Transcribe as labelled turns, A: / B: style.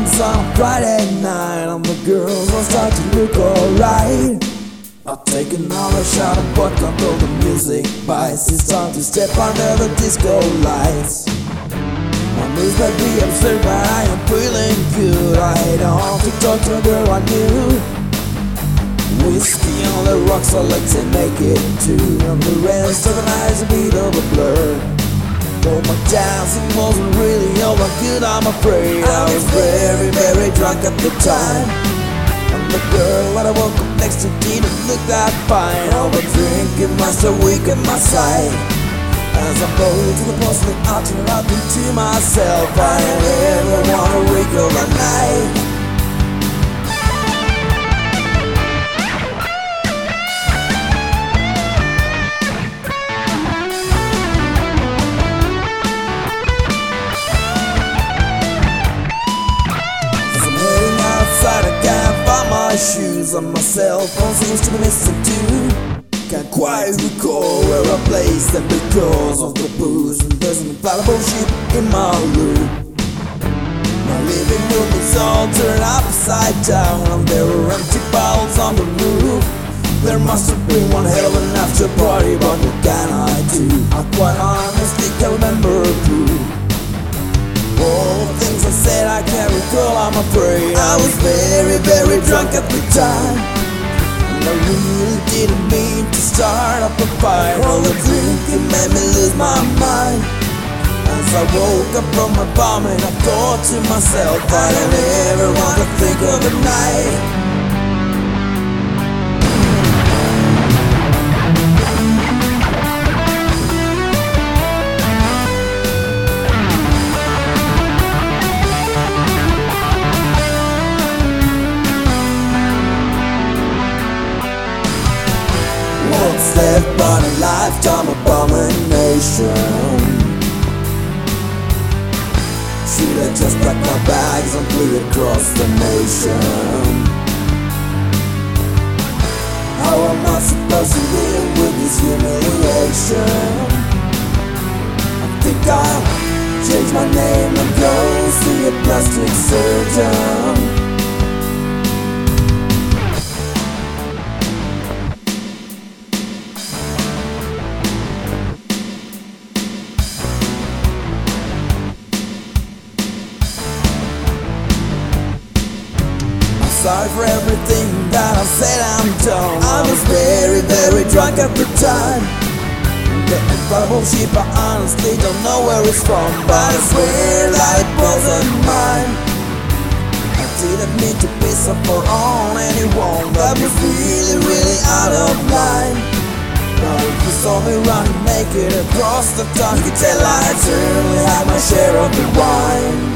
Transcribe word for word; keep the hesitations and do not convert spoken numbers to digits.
A: It's on a Friday night and the girls all start to look alright. I'll take another shot of vodka until the music bites. It's time to step under the disco lights. My moves might be absurd, but I am feeling good. I head on to talk to a girl I knew. Whiskey on the rocks, so let's make it two. And the rest of the night's a bit of a blur. Though my dancing wasn't really all that good, I'm afraid I was very, very drunk at the time. And the girl that I woke up next to didn't look that fine. All the drinking must have weakened my sight. As I rode to the porcelain altar, I think to myself, I never want to recall that night. I can't find my shoes, and my cell phone seems to be missing too. Can't quite recall where I placed them because of the booze, and there's an infallible shit in my loop. My living room is all turned upside down, and there are empty bottles on the roof. There must have been one hell of an after party, but what can I do? I quite honestly can't remember who. All the things I said I can't recall, I'm afraid. I was very, very drunk at the time, and I really didn't mean to start up a fight. All the drinking made me lose my mind. As I woke up from my vomit, I thought to myself, I don't ever want to think of the night. What's left but a lifetime abomination? Should I just pack my bags and flee across the nation? How am I supposed to live with this humiliation? I think I'll change my name and go see a plastic surgeon. Sorry for everything that I said and done. I was very, very drunk at the time. The infallible ship, I honestly don't know where it's from, but I swear that it wasn't mine. I didn't mean to be so far on anyone that was really, really out of line. But if you saw me running naked across the town, you could tell I certainly had my share of the wine.